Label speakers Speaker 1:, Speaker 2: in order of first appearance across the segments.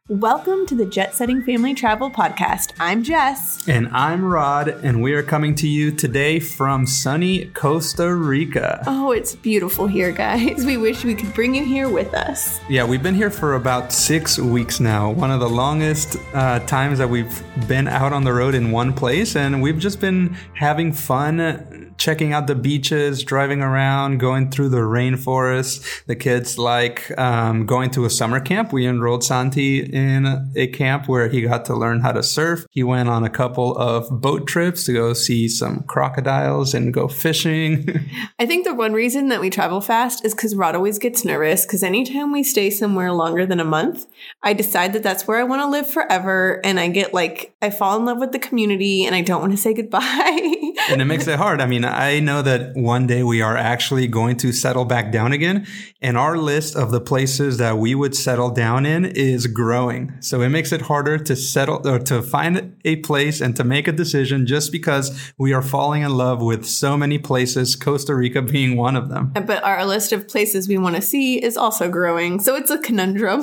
Speaker 1: Welcome to the Jet Setting Family Travel Podcast. I'm Jess.
Speaker 2: And I'm Rod, and we are coming to you today from sunny Costa Rica.
Speaker 1: Oh, it's beautiful here, guys. We wish we could bring you here with us.
Speaker 2: Yeah, we've been here for about 6 weeks now. One of the longest times that we've been out on the road in one place, and we've just been having fun checking out the beaches, driving around, going through the rainforest. The kids like going to a summer camp. We enrolled Santi in a camp where he got to learn how to surf. He went on a couple of boat trips to go see some crocodiles and go fishing.
Speaker 1: I think the one reason that we travel fast is because Rod always gets nervous because anytime we stay somewhere longer than a month, I decide that that's where I want to live forever. And I fall in love with the community and I don't want to say goodbye.
Speaker 2: And it makes it hard. I mean, I know that one day we are actually going to settle back down again. And our list of the places that we would settle down in is growing. So it makes it harder to settle or to find a place and to make a decision just because we are falling in love with so many places, Costa Rica being one of them.
Speaker 1: But our list of places we want to see is also growing. So it's a conundrum.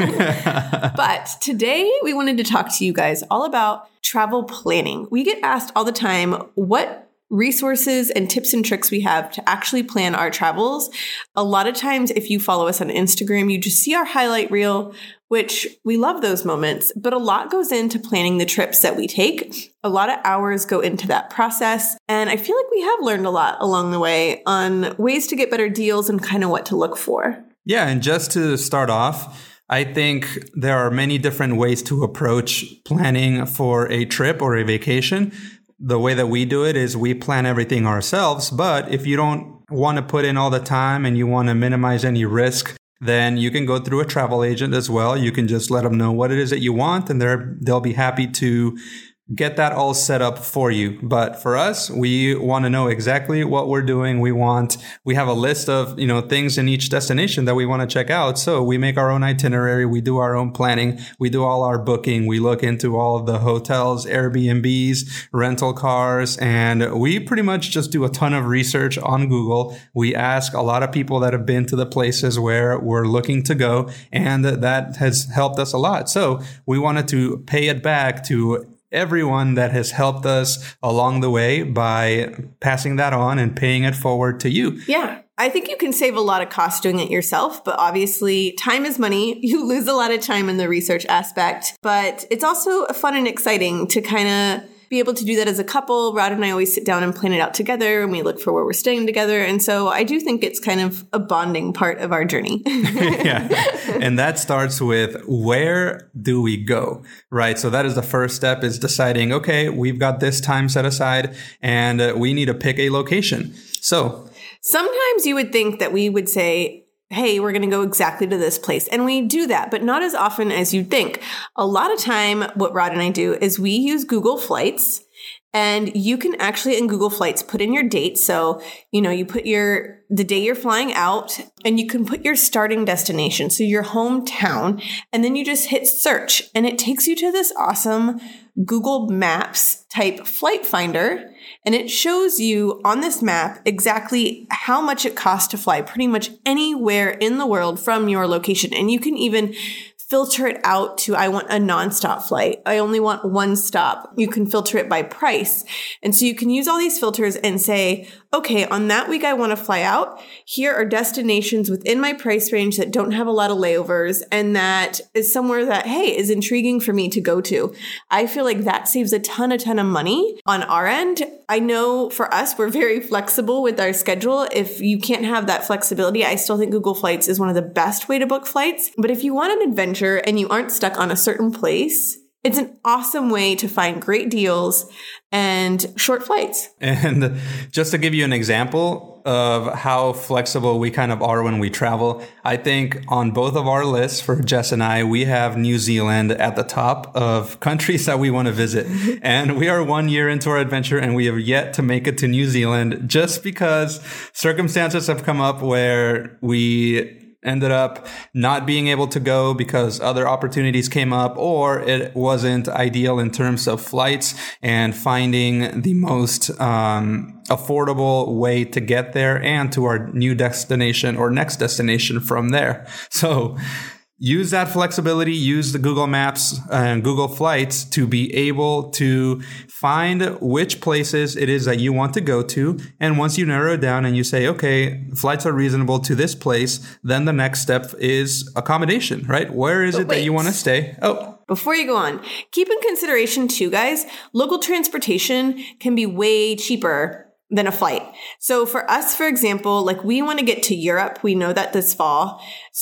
Speaker 1: But today we wanted to talk to you guys all about travel planning. We get asked all the time what resources and tips and tricks we have to actually plan our travels. A lot of times, if you follow us on Instagram, you just see our highlight reel, which we love those moments, but a lot goes into planning the trips that we take. A lot of hours go into that process. And I feel like we have learned a lot along the way on ways to get better deals and kind of what to look for.
Speaker 2: Yeah. And just to start off, I think there are many different ways to approach planning for a trip or a vacation. The way that we do it is we plan everything ourselves. But if you don't want to put in all the time and you want to minimize any risk, then you can go through a travel agent as well. You can just let them know what it is that you want, and they'll be happy to get that all set up for you. But for us, we want to know exactly what we're doing. We have a list of, things in each destination that we want to check out. So we make our own itinerary. We do our own planning. We do all our booking. We look into all of the hotels, Airbnbs, rental cars, and we pretty much just do a ton of research on Google. We ask a lot of people that have been to the places where we're looking to go, and that has helped us a lot. So we wanted to pay it back to everyone that has helped us along the way by passing that on and paying it forward to you.
Speaker 1: Yeah. I think you can save a lot of cost doing it yourself, but obviously time is money. You lose a lot of time in the research aspect, but it's also fun and exciting to kind of be able to do that as a couple. Rod and I always sit down and plan it out together, and we look for where we're staying together. And so I do think it's kind of a bonding part of our journey.
Speaker 2: Yeah. And that starts with, where do we go? Right. So that is the first step, is deciding, okay, we've got this time set aside and we need to pick a location. So
Speaker 1: sometimes you would think that we would say, hey, we're going to go exactly to this place. And we do that, but not as often as you'd think. A lot of time, what Rod and I do is we use Google Flights, and you can actually in Google Flights put in your date. So, you put the day you're flying out, and you can put your starting destination, so your hometown, and then you just hit search, and it takes you to this awesome Google Maps type flight finder. And it shows you on this map exactly how much it costs to fly pretty much anywhere in the world from your location. And you can even filter it out to, I want a nonstop flight. I only want one stop. You can filter it by price. And so you can use all these filters and say, okay, on that week I want to fly out. Here are destinations within my price range that don't have a lot of layovers, and that is somewhere that, hey, is intriguing for me to go to. I feel like that saves a ton of money on our end. I know for us, we're very flexible with our schedule. If you can't have that flexibility, I still think Google Flights is one of the best way to book flights. But if you want an adventure and you aren't stuck on a certain place, it's an awesome way to find great deals and short flights.
Speaker 2: And just to give you an example of how flexible we kind of are when we travel, I think on both of our lists for Jess and I, we have New Zealand at the top of countries that we want to visit. And we are 1 year into our adventure and we have yet to make it to New Zealand, just because circumstances have come up where we ended up not being able to go because other opportunities came up, or it wasn't ideal in terms of flights and finding the most affordable way to get there and to our new destination or next destination from there. So use that flexibility, use the Google Maps and Google Flights to be able to find which places it is that you want to go to. And once you narrow it down and you say, okay, flights are reasonable to this place, then the next step is accommodation, right? Where is it that you want to stay?
Speaker 1: Before you go on, keep in consideration too, guys, local transportation can be way cheaper than a flight. So for us, for example, like we want to get to Europe. We know that this fall.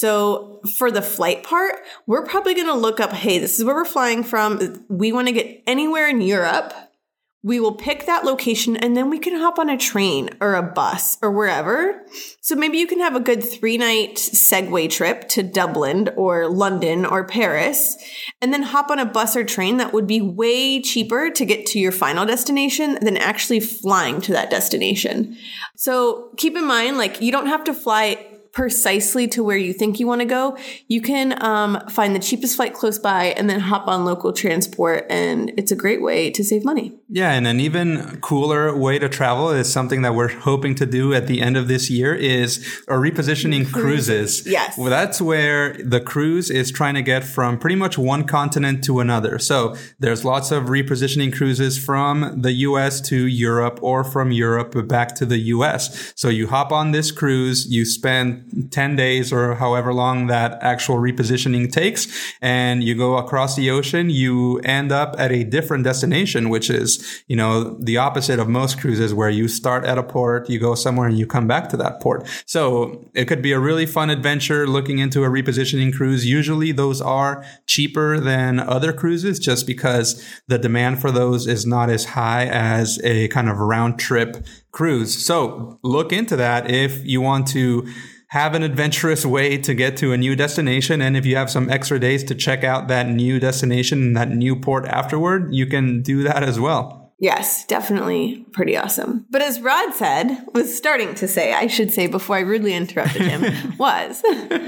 Speaker 1: So for the flight part, we're probably going to look up, hey, this is where we're flying from. We want to get anywhere in Europe. We will pick that location and then we can hop on a train or a bus or wherever. So maybe you can have a good 3-night Segway trip to Dublin or London or Paris and then hop on a bus or train that would be way cheaper to get to your final destination than actually flying to that destination. So keep in mind, like you don't have to fly precisely to where you think you want to go. You can find the cheapest flight close by and then hop on local transport. And it's a great way to save money.
Speaker 2: Yeah. And an even cooler way to travel is something that we're hoping to do at the end of this year is repositioning cruises.
Speaker 1: Yes.
Speaker 2: Well, that's where the cruise is trying to get from pretty much one continent to another. So there's lots of repositioning cruises from the US to Europe or from Europe back to the US. So you hop on this cruise, you spend 10 days or however long that actual repositioning takes, and you go across the ocean, you end up at a different destination, which is, you know, the opposite of most cruises where you start at a port, you go somewhere and you come back to that port. So it could be a really fun adventure looking into a repositioning cruise. Usually those are cheaper than other cruises just because the demand for those is not as high as a kind of round trip cruise. So look into that if you want to have an adventurous way to get to a new destination. And if you have some extra days to check out that new destination and that new port afterward, you can do that as well.
Speaker 1: Yes, definitely pretty awesome. But as Rod was starting to say, I should say before I rudely interrupted him, was...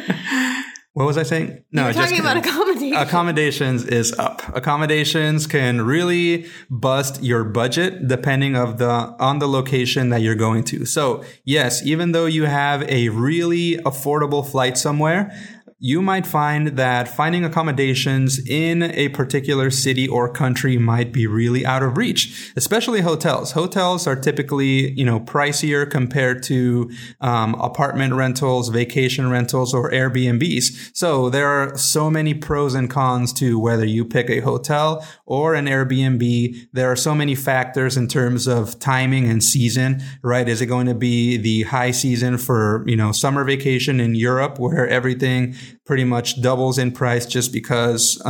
Speaker 2: What was I saying?
Speaker 1: No, you're talking about accommodations.
Speaker 2: Accommodations is up. Accommodations can really bust your budget depending on the location that you're going to. So yes, even though you have a really affordable flight somewhere, you might find that finding accommodations in a particular city or country might be really out of reach, especially hotels. Hotels are typically, pricier compared to apartment rentals, vacation rentals, or Airbnbs. So there are so many pros and cons to whether you pick a hotel or an Airbnb. There are so many factors in terms of timing and season, right? Is it going to be the high season for, summer vacation in Europe where everything pretty much doubles in price just because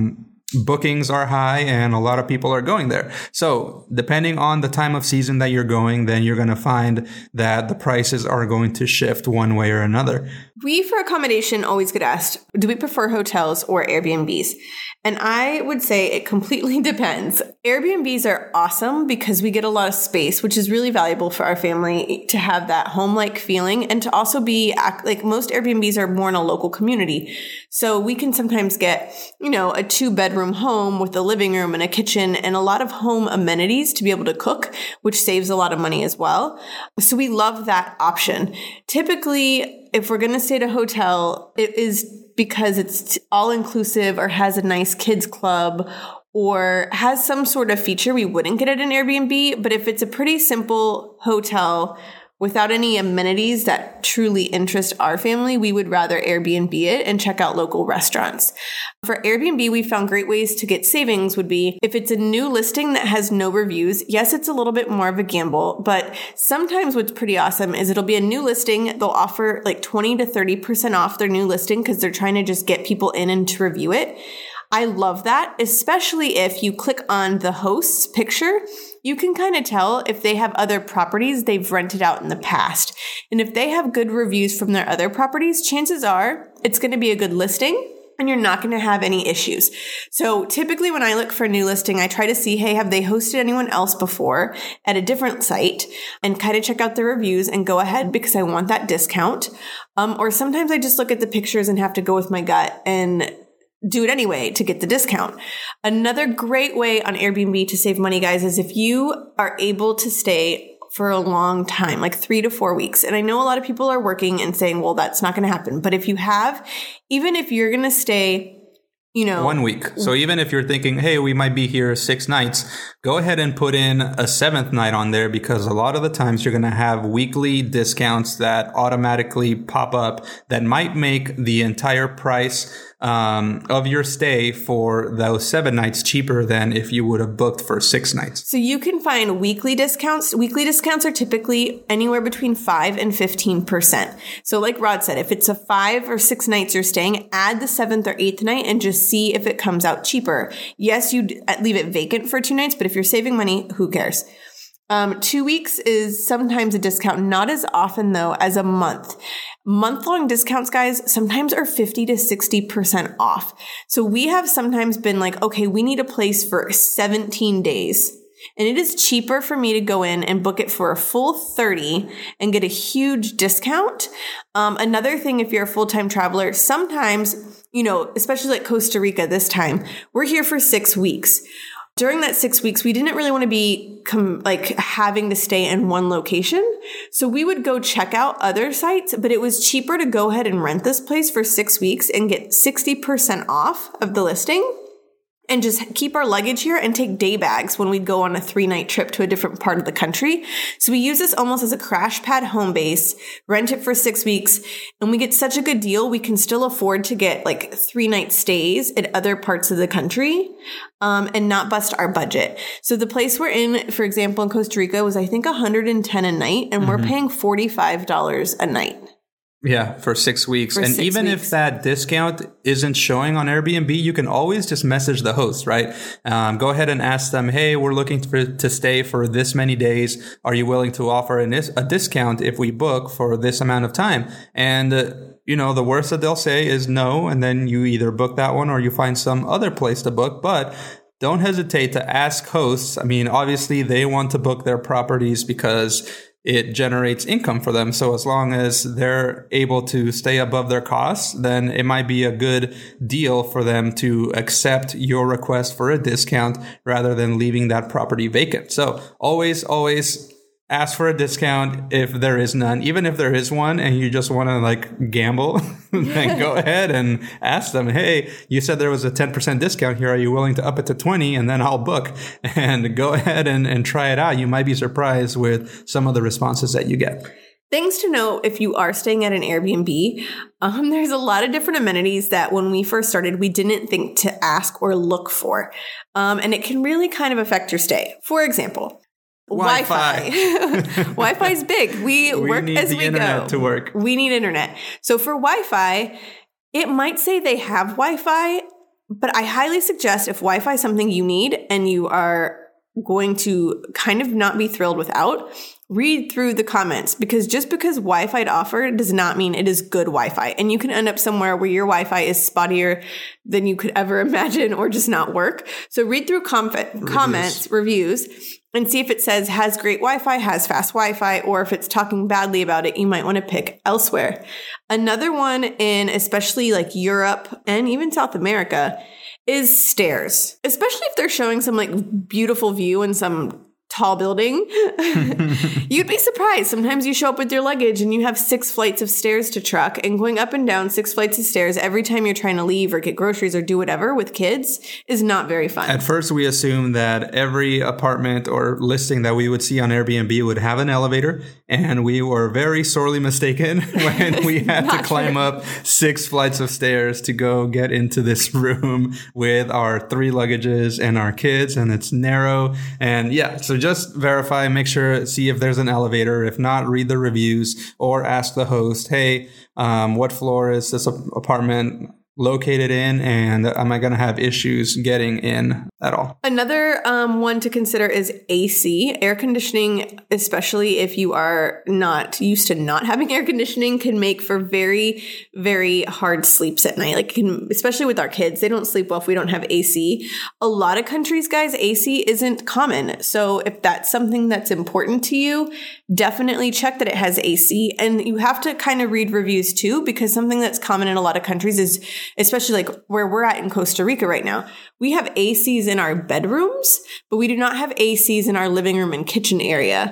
Speaker 2: bookings are high and a lot of people are going there. So depending on the time of season that you're going, then you're going to find that the prices are going to shift one way or another.
Speaker 1: We, for accommodation, always get asked, do we prefer hotels or Airbnbs? And I would say it completely depends. Airbnbs are awesome because we get a lot of space, which is really valuable for our family to have that home-like feeling and to also be like most Airbnbs are more in a local community. So we can sometimes get, a 2-bedroom home with a living room and a kitchen and a lot of home amenities to be able to cook, which saves a lot of money as well. So we love that option. Typically, if we're going to stay at a hotel, it is because it's all inclusive or has a nice kids club or has some sort of feature we wouldn't get at an Airbnb. But if it's a pretty simple hotel without any amenities that truly interest our family, we would rather Airbnb it and check out local restaurants. For Airbnb, we found great ways to get savings would be if it's a new listing that has no reviews. Yes, it's a little bit more of a gamble, but sometimes what's pretty awesome is it'll be a new listing. They'll offer like 20 to 30% off their new listing because they're trying to just get people in and to review it. I love that, especially if you click on the host's picture. You can kind of tell if they have other properties they've rented out in the past. And if they have good reviews from their other properties, chances are it's going to be a good listing and you're not going to have any issues. So typically when I look for a new listing, I try to see, hey, have they hosted anyone else before at a different site and kind of check out the reviews and go ahead because I want that discount. Or sometimes I just look at the pictures and have to go with my gut and do it anyway to get the discount. Another great way on Airbnb to save money, guys, is if you are able to stay for a long time, like 3 to 4 weeks. And I know a lot of people are working and saying, well, that's not going to happen. But if you have, even if you're going to stay,
Speaker 2: 1 week. So even if you're thinking, hey, we might be here 6 nights, go ahead and put in a 7th night on there, because a lot of the times you're going to have weekly discounts that automatically pop up that might make the entire price of your stay for those 7 nights cheaper than if you would have booked for 6 nights.
Speaker 1: So you can find weekly discounts. Weekly discounts are typically anywhere between 5 and 15%. So like Rod said, if it's a 5 or 6 nights you're staying, add the 7th or 8th night and just see if it comes out cheaper. Yes, you leave it vacant for 2 nights, but if you're saving money, who cares? 2 weeks is sometimes a discount, not as often though as a month. Month-long discounts, guys, sometimes are 50 to 60% off. So we have sometimes been like, okay, we need a place for 17 days. And it is cheaper for me to go in and book it for a full 30 and get a huge discount. Another thing, if you're a full-time traveler, sometimes, especially like Costa Rica this time, we're here for 6 weeks. During that 6 weeks, we didn't really want to be having to stay in one location. So we would go check out other sites, but it was cheaper to go ahead and rent this place for 6 weeks and get 60% off of the listing and just keep our luggage here and take day bags when we'd go on a 3-night trip to a different part of the country. So we use this almost as a crash pad home base, rent it for 6 weeks, and we get such a good deal. We can still afford to get 3-night stays at other parts of the country, and not bust our budget. So the place we're in, for example, in Costa Rica was, I think, $110 a night, and we're paying $45 a night.
Speaker 2: Yeah, for 6 weeks.
Speaker 1: For
Speaker 2: and
Speaker 1: 6
Speaker 2: even
Speaker 1: weeks.
Speaker 2: if that discount isn't showing on Airbnb, you can always just message the host, right? Go ahead and ask them, hey, we're looking to stay for this many days. Are you willing to offer a discount if we book for this amount of time? And the worst that they'll say is no. And then you either book that one or you find some other place to book. But don't hesitate to ask hosts. I mean, obviously they want to book their properties because it generates income for them. So as long as they're able to stay above their costs, then it might be a good deal for them to accept your request for a discount rather than leaving that property vacant. So always ask for a discount if there is none. Even if there is one and you just want to gamble, then go ahead and ask them, hey, you said there was a 10% discount here. Are you willing to up it to 20? And then I'll book. And go ahead and try it out. You might be surprised with some of the responses that you get.
Speaker 1: Things to know if you are staying at an Airbnb, there's a lot of different amenities that when we first started, we didn't think to ask or look for. And it can really kind of affect your stay. For example, Wi-Fi. Wi-Fi is big. We work
Speaker 2: need
Speaker 1: as
Speaker 2: the
Speaker 1: we
Speaker 2: internet
Speaker 1: go.
Speaker 2: to work.
Speaker 1: We need internet. So for Wi-Fi, it might say they have Wi-Fi, but I highly suggest if Wi-Fi is something you need and you are going to kind of not be thrilled without, read through the comments, because just because Wi-Fi to offer does not mean it is good Wi-Fi. And you can end up somewhere where your Wi-Fi is spottier than you could ever imagine or just not work. So read through comments, reviews, and see if it says has great Wi-Fi, has fast Wi-Fi, or if it's talking badly about it, you might want to pick elsewhere. Another one in especially Europe and even South America is stairs, especially if they're showing some beautiful view in some tall building. You'd be surprised. Sometimes you show up with your luggage and you have 6 flights of stairs to truck, and going up and down 6 flights of stairs every time you're trying to leave or get groceries or do whatever with kids is not very fun.
Speaker 2: At first, we assumed that every apartment or listing that we would see on Airbnb would have an elevator, and we were very sorely mistaken when we had to climb up 6 flights of stairs to go get into this room with our 3 luggages and our kids, and it's narrow. And yeah, so just verify, make sure, see if there's an elevator. If not, read the reviews or ask the host, hey, what floor is this apartment located in, and am I going to have issues getting in at all?
Speaker 1: Another one to consider is AC. Air conditioning, especially if you are not used to not having air conditioning, can make for very, very hard sleeps at night. Especially with our kids, they don't sleep well if we don't have AC. A lot of countries, guys, AC isn't common. So if that's something that's important to you, definitely check that it has AC. And you have to kind of read reviews too, because something that's common in a lot of countries is especially like where we're at in Costa Rica right now, we have ACs in our bedrooms, but we do not have ACs in our living room and kitchen area.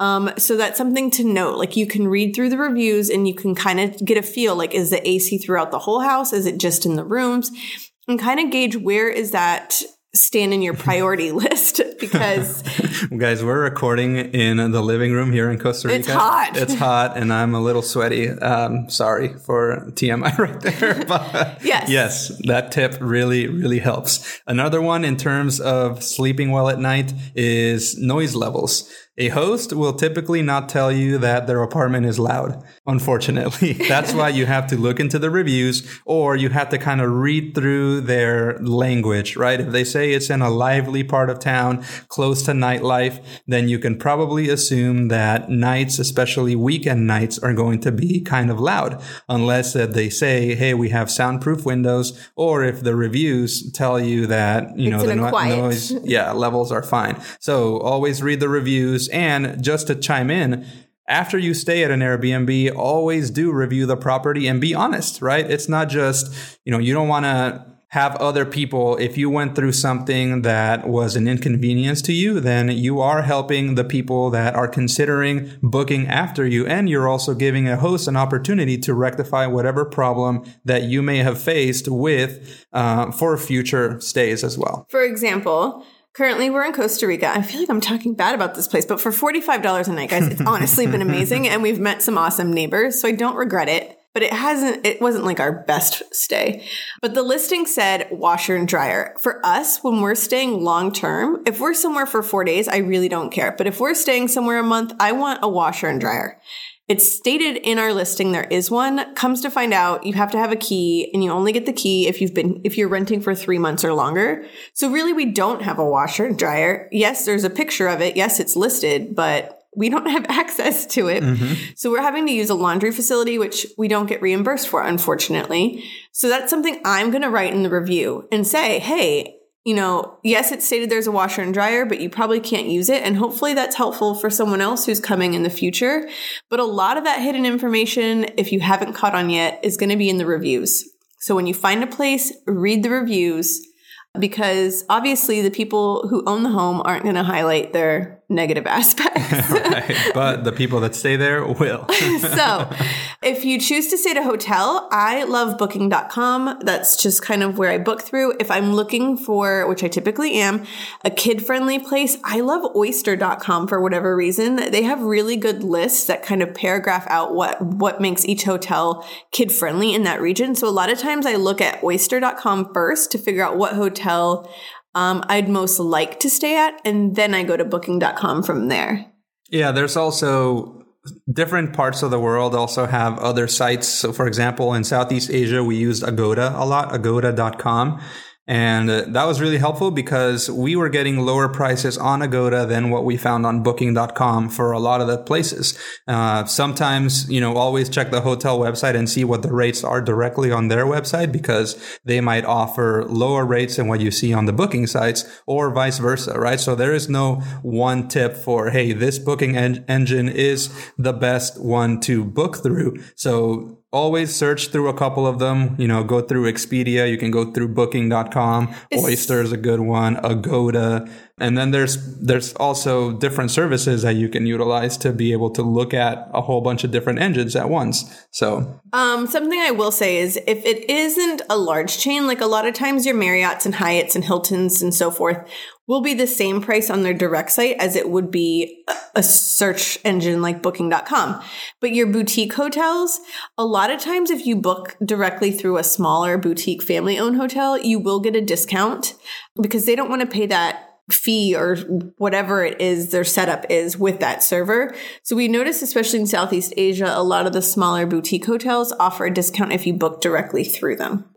Speaker 1: So that's something to note. Like you can read through the reviews and you can kind of get a feel like, is the AC throughout the whole house? Is it just in the rooms? And kind of gauge where is that stand in your priority list, because
Speaker 2: guys, we're recording in the living room here in Costa Rica.
Speaker 1: It's hot.
Speaker 2: It's hot and I'm a little sweaty. Sorry for TMI right there. But yes, that tip really, really helps. Another one in terms of sleeping well at night is noise levels. A host will typically not tell you that their apartment is loud, unfortunately. That's why you have to look into the reviews, or you have to kind of read through their language, right? If they say it's in a lively part of town, close to nightlife, then you can probably assume that nights, especially weekend nights, are going to be kind of loud, unless that they say, hey, we have soundproof windows, or if the reviews tell you that, you know, the noise levels are fine. So always read the reviews. And just to chime in, after you stay at an Airbnb, always do review the property and be honest, right? It's not just, you know, you don't want to have other people, if you went through something that was an inconvenience to you, then you are helping the people that are considering booking after you. And you're also giving a host an opportunity to rectify whatever problem that you may have faced with for future stays as well.
Speaker 1: For example, currently, we're in Costa Rica. I feel like I'm talking bad about this place, but for $45 a night, guys, it's honestly been amazing. And we've met some awesome neighbors, so I don't regret it. But it wasn't like our best stay. But the listing said washer and dryer. For us, when we're staying long term, if we're somewhere for 4 days, I really don't care. But if we're staying somewhere a month, I want a washer and dryer. It's stated in our listing there is one. Comes to find out, you have to have a key, and you only get the key if you're renting for 3 months or longer. So really, we don't have a washer and dryer. Yes, there's a picture of it. Yes, it's listed, but we don't have access to it. Mm-hmm. So we're having to use a laundry facility, which we don't get reimbursed for, unfortunately. So that's something I'm going to write in the review and say, hey, you know, yes, it's stated there's a washer and dryer, but you probably can't use it. And hopefully that's helpful for someone else who's coming in the future. But a lot of that hidden information, if you haven't caught on yet, is going to be in the reviews. So when you find a place, read the reviews, because obviously the people who own the home aren't going to highlight their negative aspects.
Speaker 2: Right, but the people that stay there will.
Speaker 1: So if you choose to stay at a hotel, I love booking.com. That's just kind of where I book through. If I'm looking for, which I typically am, a kid-friendly place, I love oyster.com for whatever reason. They have really good lists that kind of paragraph out what makes each hotel kid-friendly in that region. So a lot of times I look at oyster.com first to figure out what hotel I'd most like to stay at, and then I go to booking.com from there.
Speaker 2: Yeah, there's also different parts of the world also have other sites. So for example, in Southeast Asia, we used Agoda a lot, agoda.com. And that was really helpful because we were getting lower prices on Agoda than what we found on booking.com for a lot of the places. Sometimes, you know, always check the hotel website and see what the rates are directly on their website, because they might offer lower rates than what you see on the booking sites, or vice versa, right? So there is no one tip for, hey, this booking engine is the best one to book through. So always search through a couple of them, you know, go through Expedia. You can go through booking.com. Oyster is a good one, Agoda. And then there's also different services that you can utilize to be able to look at a whole bunch of different engines at once. So,
Speaker 1: something I will say is if it isn't a large chain, like a lot of times your Marriotts and Hyatts and Hiltons and so forth will be the same price on their direct site as it would be a search engine like booking.com. But your boutique hotels, a lot of times if you book directly through a smaller boutique family-owned hotel, you will get a discount because they don't want to pay that fee or whatever it is their setup is with that server. So we noticed, especially in Southeast Asia, a lot of the smaller boutique hotels offer a discount if you book directly through them.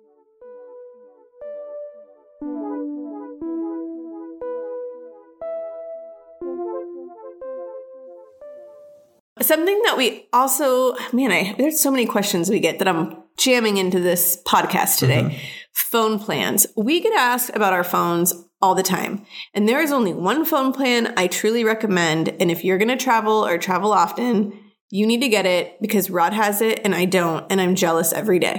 Speaker 1: Something that we also, there's so many questions we get that I'm jamming into this podcast today. Mm-hmm. Phone plans. We get asked about our phones all the time. And there is only one phone plan I truly recommend. And if you're going to travel or travel often, you need to get it because Rod has it and I don't. And I'm jealous every day.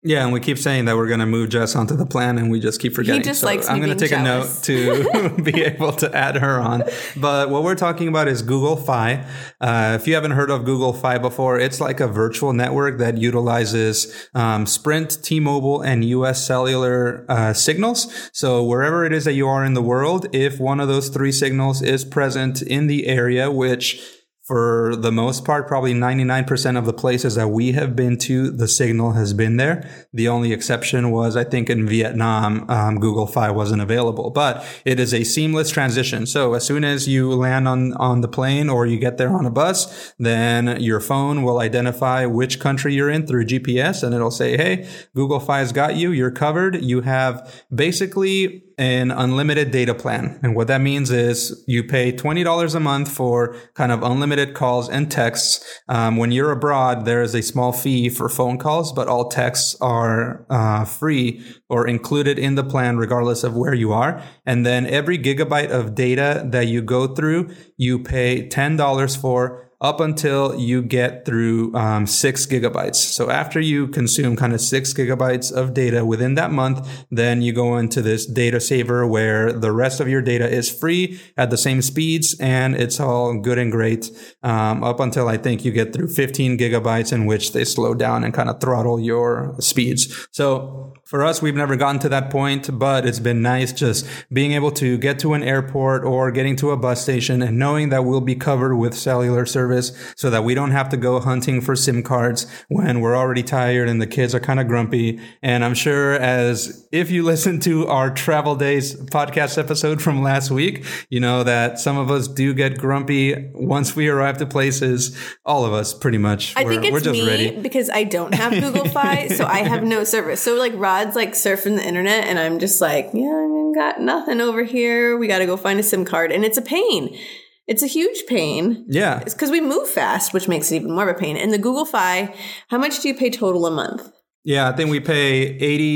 Speaker 2: Yeah, and we keep saying that we're going to move Jess onto the plan, and we just keep forgetting.
Speaker 1: He just likes me
Speaker 2: I'm going to take
Speaker 1: jealous.
Speaker 2: a note to be able to add her on. But what we're talking about is Google Fi. If you haven't heard of Google Fi before, it's like a virtual network that utilizes Sprint, T-Mobile, and U.S. cellular signals. So wherever it is that you are in the world, if one of those three signals is present in the area, which for the most part, probably 99% of the places that we have been to, the signal has been there. The only exception was, I think, in Vietnam, Google Fi wasn't available. But it is a seamless transition. So as soon as you land on the plane or you get there on a bus, then your phone will identify which country you're in through GPS, and it'll say, hey, Google Fi's got you. You're covered. You have basically an unlimited data plan. And what that means is you pay $20 a month for kind of unlimited calls and texts. When you're abroad, there is a small fee for phone calls, but all texts are free or included in the plan regardless of where you are. And then every gigabyte of data that you go through, you pay $10 for up until you get through 6 gigabytes. So after you consume kind of 6 gigabytes of data within that month, then you go into this data saver where the rest of your data is free at the same speeds, and it's all good and great up until I think you get through 15 gigabytes, in which they slow down and kind of throttle your speeds. So for us, we've never gotten to that point, but it's been nice just being able to get to an airport or getting to a bus station and knowing that we'll be covered with cellular service, so that we don't have to go hunting for SIM cards when we're already tired and the kids are kind of grumpy. And I'm sure, as if you listen to our Travel Days podcast episode from last week, you know that some of us do get grumpy once we arrive to places. All of us, pretty much.
Speaker 1: I think it's
Speaker 2: we're just
Speaker 1: me
Speaker 2: ready.
Speaker 1: because I don't have Google Fi, so I have no service. So like Rod's like surfing the internet, and I'm just like, yeah, I got nothing over here. We got to go find a SIM card, and it's a pain. It's a huge pain.
Speaker 2: Yeah.
Speaker 1: It's because we move fast, which makes it even more of a pain. And the Google Fi, how much do you pay total a month?
Speaker 2: Yeah, I think we pay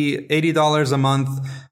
Speaker 2: $80 a month,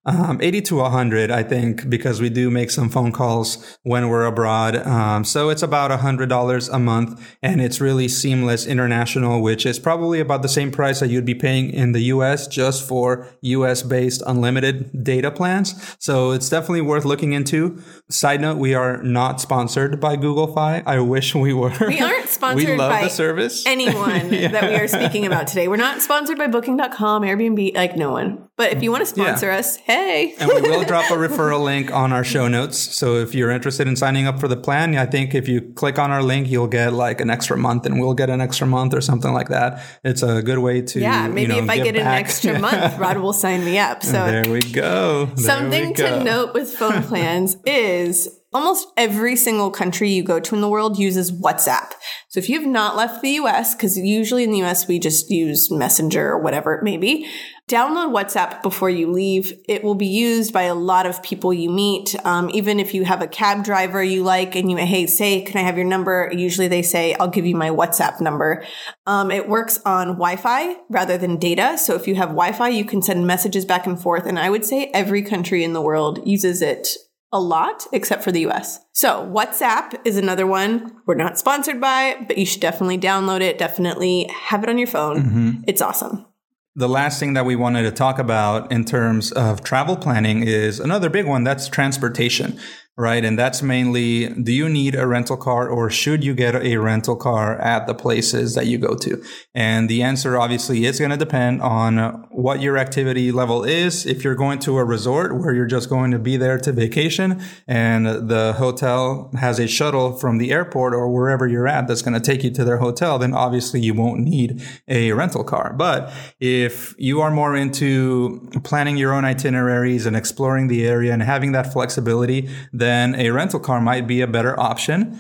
Speaker 2: 80 to 100, I think, because we do make some phone calls when we're abroad. So it's about $100 a month, and it's really seamless international, which is probably about the same price that you'd be paying in the US just for US based unlimited data plans. So it's definitely worth looking into. Side note, we are not sponsored by Google Fi. I wish we were.
Speaker 1: We aren't sponsored
Speaker 2: we love
Speaker 1: by
Speaker 2: the service.
Speaker 1: anyone that we are speaking about today. We're not sponsored by Booking.com, Airbnb, like no one. But if you want to sponsor us, hey.
Speaker 2: And we will drop a referral link on our show notes. So if you're interested in signing up for the plan, I think if you click on our link, you'll get like an extra month, and we'll get an extra month or something like that. It's a good way to,
Speaker 1: maybe if I get an extra month, Rod will sign me up. So
Speaker 2: there we go.
Speaker 1: Something to note with phone plans is almost every single country you go to in the world uses WhatsApp. So if you have not left the US, because usually in the US we just use Messenger or whatever it may be, download WhatsApp before you leave. It will be used by a lot of people you meet. Even if you have a cab driver you like and you, hey, say, can I have your number? Usually they say, I'll give you my WhatsApp number. It works on Wi-Fi rather than data. So if you have Wi-Fi, you can send messages back and forth. And I would say every country in the world uses it a lot, except for the US. So WhatsApp is another one we're not sponsored by, but you should definitely download it. Definitely have it on your phone. Mm-hmm. It's awesome.
Speaker 2: The last thing that we wanted to talk about in terms of travel planning is another big one. That's transportation, right? And that's mainly, do you need a rental car, or should you get a rental car at the places that you go to? And the answer obviously is going to depend on what your activity level is. If you're going to a resort where you're just going to be there to vacation and the hotel has a shuttle from the airport or wherever you're at that's going to take you to their hotel, then obviously you won't need a rental car. But if you are more into planning your own itineraries and exploring the area and having that flexibility, then a rental car might be a better option.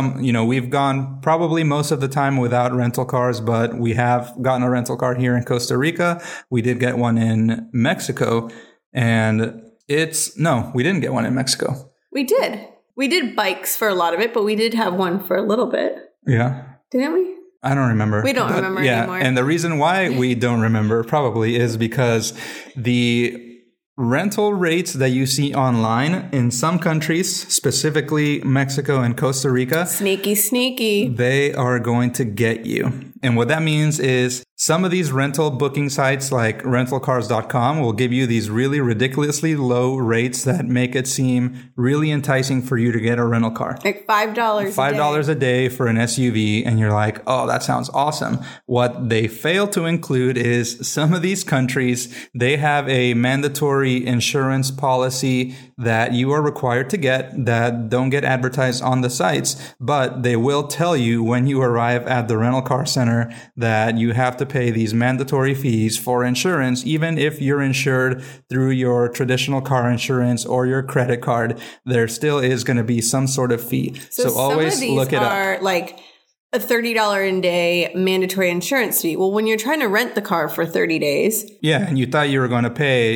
Speaker 2: We've gone probably most of the time without rental cars, but we have gotten a rental car here in Costa Rica. We did get one in Mexico, and we didn't get one in Mexico.
Speaker 1: We did. We did bikes for a lot of it, but we did have one for a little bit.
Speaker 2: Yeah.
Speaker 1: Didn't we?
Speaker 2: I don't remember.
Speaker 1: We don't remember anymore.
Speaker 2: And the reason why we don't remember probably is because the rental rates that you see online in some countries, specifically Mexico and Costa Rica,
Speaker 1: sneaky,
Speaker 2: they are going to get you. And what that means is some of these rental booking sites like rentalcars.com will give you these really ridiculously low rates that make it seem really enticing for you to get a rental car.
Speaker 1: Like $5
Speaker 2: $5 a day for an SUV. And you're like, oh, that sounds awesome. What they fail to include is some of these countries, they have a mandatory insurance policy that you are required to get that don't get advertised on the sites, but they will tell you when you arrive at the rental car center that you have to pay these mandatory fees for insurance, even if you're insured through your traditional car insurance or your credit card. There still is going to be some sort of fee. So always look it up.
Speaker 1: Some of these are like a $30 a day mandatory insurance fee. Well, when you're trying to rent the car for 30 days.
Speaker 2: Yeah. And you thought you were going to pay,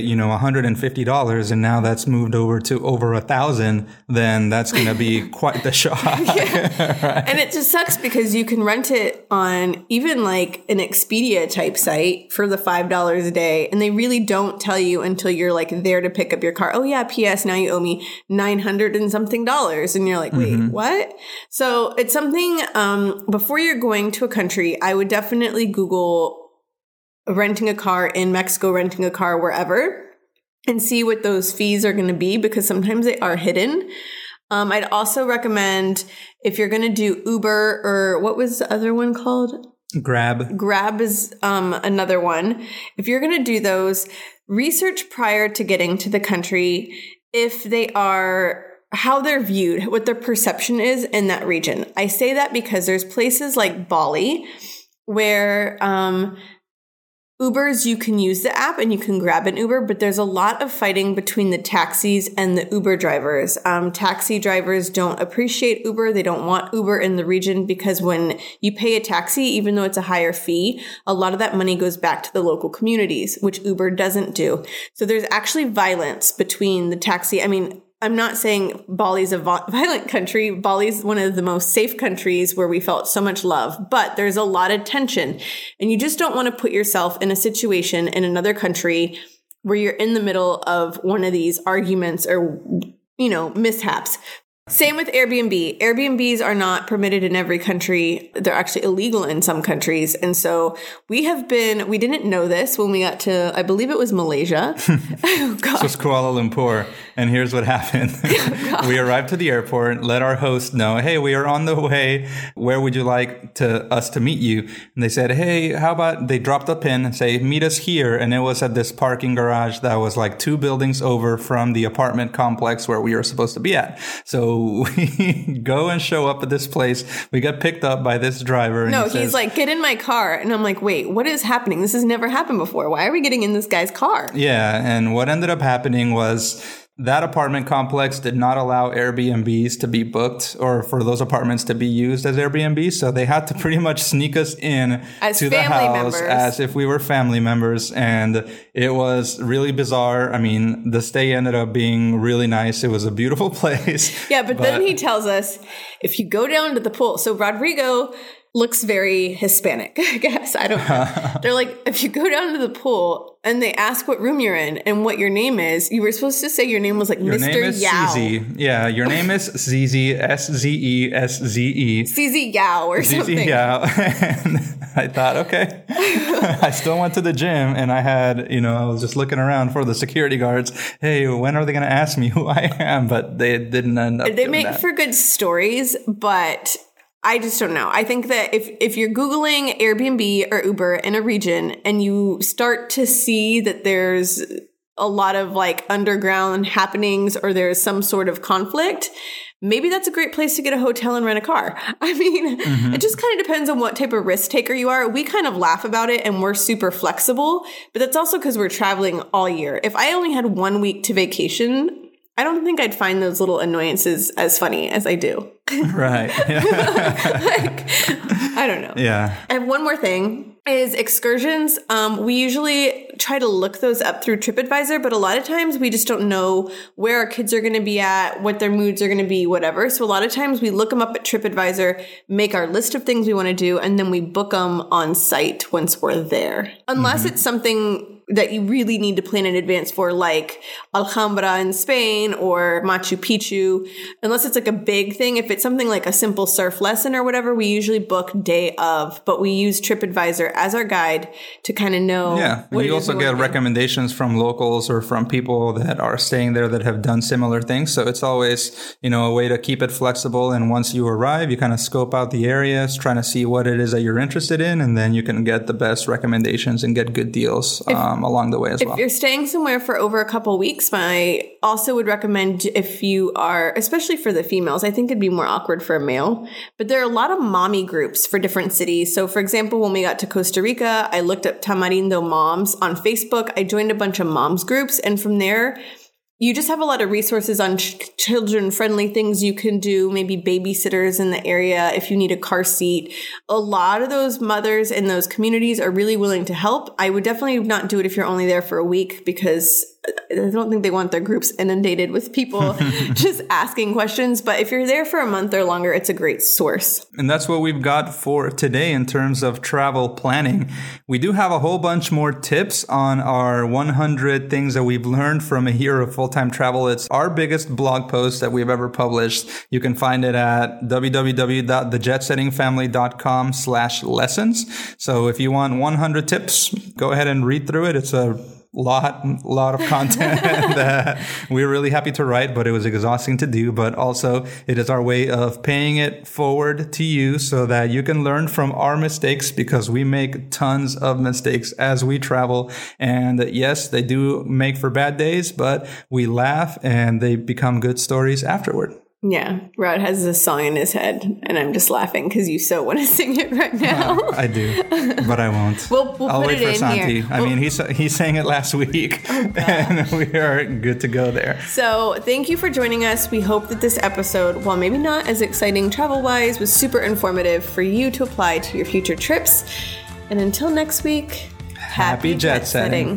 Speaker 2: $150 and now that's moved over to over $1,000, then that's going to be quite the shock.
Speaker 1: Yeah.
Speaker 2: Right.
Speaker 1: And it just sucks because you can rent it on even like an Expedia type site for the $5 a day. And they really don't tell you until you're like there to pick up your car. Oh yeah, P.S. now you owe me $900 and something. And you're like, wait, what? So it's something, before you're going to a country, I would definitely Google renting a car in Mexico, renting a car wherever, and see what those fees are going to be, because sometimes they are hidden. I'd also recommend, if you're going to do Uber, or what was the other one called?
Speaker 2: Grab.
Speaker 1: Grab is another one. If you're going to do those, research prior to getting to the country if they are, how they're viewed, what their perception is in that region. I say that because there's places like Bali where Ubers, you can use the app and you can grab an Uber, but there's a lot of fighting between the taxis and the Uber drivers. Taxi drivers don't appreciate Uber. They don't want Uber in the region because when you pay a taxi, even though it's a higher fee, a lot of that money goes back to the local communities, which Uber doesn't do. So there's actually violence between the taxi. I mean, I'm not saying Bali's a violent country. Bali's one of the most safe countries where we felt so much love, but there's a lot of tension, and you just don't want to put yourself in a situation in another country where you're in the middle of one of these arguments or, mishaps. Same with Airbnb. Airbnbs are not permitted in every country. They're actually illegal in some countries. And so we didn't know this when we got to, I believe it was Malaysia. Oh, God.
Speaker 2: This was Kuala Lumpur. And here's what happened. We arrived to the airport, let our host know, hey, we are on the way. Where would you like us to meet you? And they said, hey, how about they dropped a pin and say, meet us here. And it was at this parking garage that was like 2 buildings over from the apartment complex where we were supposed to be at. So we go and show up at this place. We got picked up by this driver. And
Speaker 1: he's like, get in my car. And I'm like, wait, what is happening? This has never happened before. Why are we getting in this guy's car?
Speaker 2: Yeah. And what ended up happening was that apartment complex did not allow Airbnbs to be booked or for those apartments to be used as Airbnbs. So they had to pretty much sneak us in to the house as if we were family members. And it was really bizarre. I mean, the stay ended up being really nice. It was a beautiful place.
Speaker 1: Yeah, but then he tells us, if you go down to the pool. So Rodrigo looks very Hispanic, I guess. I don't know. They're like, if you go down to the pool and they ask what room you're in and what your name is, you were supposed to say your name was like
Speaker 2: your
Speaker 1: Mr.
Speaker 2: name is
Speaker 1: Yao.
Speaker 2: CZ. Yeah, your name is CZ, S-Z-E-S-Z-E.
Speaker 1: CZ Yao or something.
Speaker 2: CZ Yao. And I thought, okay. I still went to the gym and I had, I was just looking around for the security guards. Hey, when are they going to ask me who I am? But they didn't end up
Speaker 1: They make for good stories, but I just don't know. I think that if you're Googling Airbnb or Uber in a region and you start to see that there's a lot of like underground happenings or there's some sort of conflict, maybe that's a great place to get a hotel and rent a car. I mean, It just kind of depends on what type of risk taker you are. We kind of laugh about it and we're super flexible, but that's also because we're traveling all year. If I only had 1 week to vacation, I don't think I'd find those little annoyances as funny as I do.
Speaker 2: Right. Yeah.
Speaker 1: I don't know.
Speaker 2: Yeah.
Speaker 1: I have one more thing is excursions. We usually try to look those up through TripAdvisor, but a lot of times we just don't know where our kids are going to be at, what their moods are going to be, whatever. So a lot of times we look them up at TripAdvisor, make our list of things we want to do, and then we book them on site once we're there. Unless it's something that you really need to plan in advance for, like Alhambra in Spain or Machu Picchu, unless it's like a big thing. If it's something like a simple surf lesson or whatever, we usually book day of, but we use TripAdvisor as our guide to kind of know.
Speaker 2: Yeah. And you also get recommendations from locals or from people that are staying there that have done similar things. So it's always, a way to keep it flexible. And once you arrive, you kind of scope out the areas, trying to see what it is that you're interested in, and then you can get the best recommendations and get good deals along the way as well.
Speaker 1: If you're staying somewhere for over a couple weeks, I also would recommend, if you are, especially for the females, I think it'd be more awkward for a male, but there are a lot of mommy groups for different cities. So for example, when we got to Costa Rica, I looked up Tamarindo Moms on Facebook. I joined a bunch of moms groups, and from there, you just have a lot of resources on children-friendly things you can do, maybe babysitters in the area if you need a car seat. A lot of those mothers in those communities are really willing to help. I would definitely not do it if you're only there for a week, because I don't think they want their groups inundated with people just asking questions. But if you're there for a month or longer, it's a great source.
Speaker 2: And that's what we've got for today in terms of travel planning. We do have a whole bunch more tips on our 100 things that we've learned from a year of full-time travel. It's our biggest blog post that we've ever published. You can find it at www.thejetsettingfamily.com/lessons. So if you want 100 tips, go ahead and read through it. It's a lot of content that we're really happy to write, but it was exhausting to do. But also it is our way of paying it forward to you so that you can learn from our mistakes, because we make tons of mistakes as we travel. And yes, they do make for bad days, but we laugh and they become good stories afterward.
Speaker 1: Yeah, Rod has this song in his head, and I'm just laughing because you so want to sing it right now.
Speaker 2: I do, but I won't.
Speaker 1: We'll
Speaker 2: I'll
Speaker 1: put
Speaker 2: wait
Speaker 1: it
Speaker 2: for
Speaker 1: in
Speaker 2: Santi.
Speaker 1: here.
Speaker 2: I mean, he sang it last week, and we are good to go there.
Speaker 1: So thank you for joining us. We hope that this episode, while maybe not as exciting travel-wise, was super informative for you to apply to your future trips. And until next week, happy jet setting.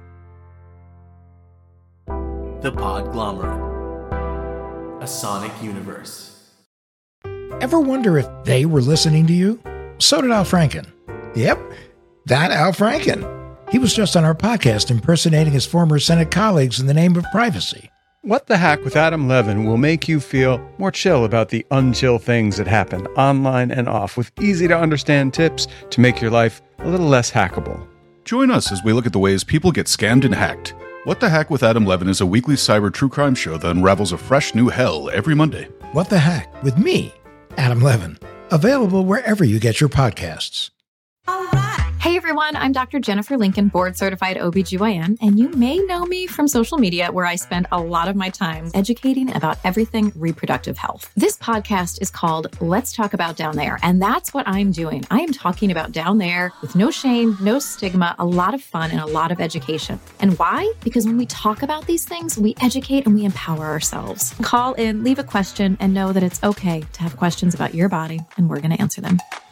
Speaker 3: The Podglomerate. A Sonic Universe.
Speaker 4: Ever wonder if they were listening to you? So did Al Franken. Yep, that Al Franken. He was just on our podcast impersonating his former Senate colleagues in the name of privacy.
Speaker 5: What the Hack with Adam Levin will make you feel more chill about the unchill things that happen online and off, with easy-to-understand tips to make your life a little less hackable.
Speaker 6: Join us as we look at the ways people get scammed and hacked. What the Hack with Adam Levin is a weekly cyber true crime show that unravels a fresh new hell every Monday.
Speaker 4: What the Hack with me, Adam Levin. Available wherever you get your podcasts.
Speaker 7: Hey everyone, I'm Dr. Jennifer Lincoln, board-certified OBGYN, and you may know me from social media, where I spend a lot of my time educating about everything reproductive health. This podcast is called Let's Talk About Down There, and that's what I'm doing. I am talking about down there with no shame, no stigma, a lot of fun, and a lot of education. And why? Because when we talk about these things, we educate and we empower ourselves. Call in, leave a question, and know that it's okay to have questions about your body, and we're going to answer them.